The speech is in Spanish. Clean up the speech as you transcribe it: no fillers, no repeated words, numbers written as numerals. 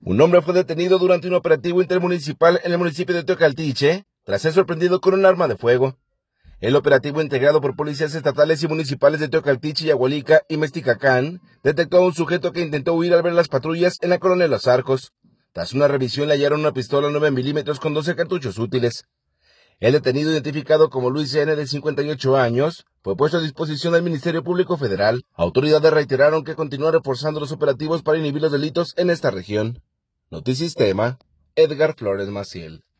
Un hombre fue detenido durante un operativo intermunicipal en el municipio de Teocaltiche, tras ser sorprendido con un arma de fuego. El operativo, integrado por policías estatales y municipales de Teocaltiche, Yagualica y Mesticacán, detectó a un sujeto que intentó huir al ver las patrullas en la colonia Los Arcos. Tras una revisión le hallaron una pistola 9 milímetros con 12 cartuchos útiles. El detenido, identificado como Luis N., de 58 años, fue puesto a disposición del Ministerio Público Federal. Autoridades reiteraron que continúan reforzando los operativos para inhibir los delitos en esta región. Notisistema, Edgar Flores Maciel.